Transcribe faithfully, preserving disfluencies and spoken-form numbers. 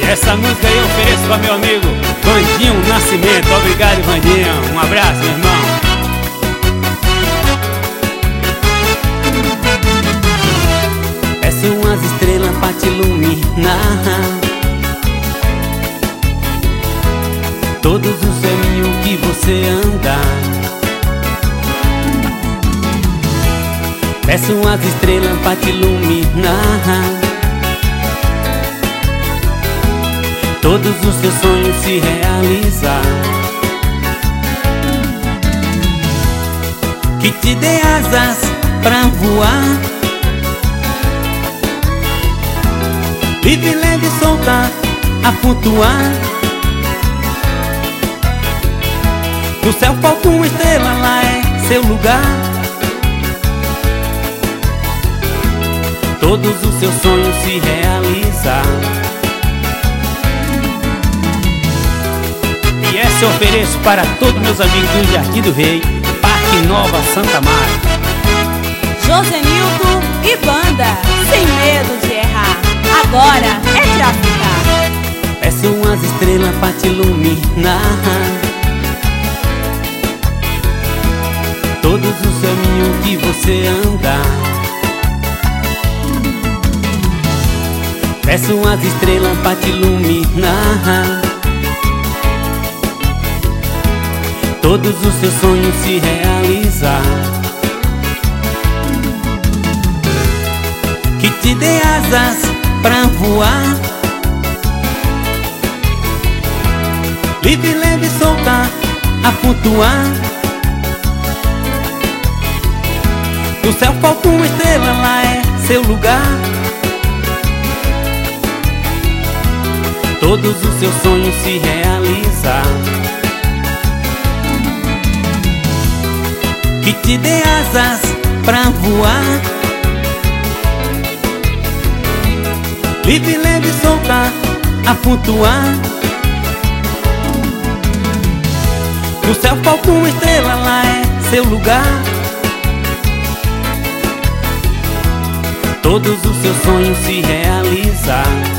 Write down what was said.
Essa música aí eu ofereço para meu amigo Vandinho Nascimento. Obrigado, Vandinho. Um abraço, meu irmão. Peço umas estrelas pra te iluminar todos os caminhos que você andar. Peço umas estrelas pra te iluminar todos os seus sonhos se realizar. Que te dê asas pra voar, livre, leve e solta a flutuar. No céu falta uma estrela, lá é seu lugar. Todos os seus sonhos se realizar. E essa eu ofereço para todos meus amigos do Jardim do Rei, Parque Nova Santa Mara. Josenilton e banda, sem medo de errar, agora é traficar. Peço umas estrelas pra te iluminar todos os caminhos que você andar. Peço umas estrelas pra te iluminar todos os seus sonhos se realizar. Que te dê asas pra voar, livre, leve e solta a flutuar. No céu falta uma estrela, lá é seu lugar. Todos os seus sonhos se realizar. Que te dê asas pra voar, livre, leve e solta a flutuar. No céu falta uma estrela, lá é seu lugar. Todos os seus sonhos se realizar.